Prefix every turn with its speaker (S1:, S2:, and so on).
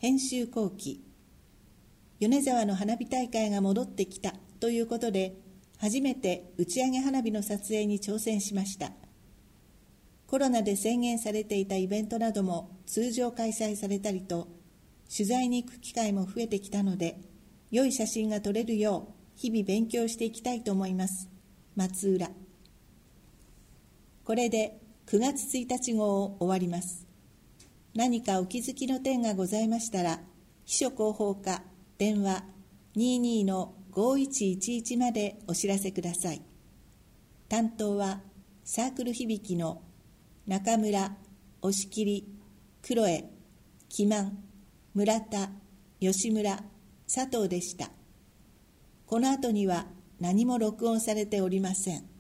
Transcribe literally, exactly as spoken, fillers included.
S1: 編集後期、米沢の花火大会が戻ってきたということで、初めて打ち上げ花火の撮影に挑戦しました。コロナで制限されていたイベントなども通常開催されたりと、取材に行く機会も増えてきたので、良い写真が撮れるよう日々勉強していきたいと思います。松浦。これでくがつついたち号を終わります。何かお気づきの点がございましたら、秘書広報課電話 にじゅうに のごいちいちいち までお知らせください。担当はサークル響の中村、押切、黒江、木満、村田、吉村、佐藤でした。この後には何も録音されておりません。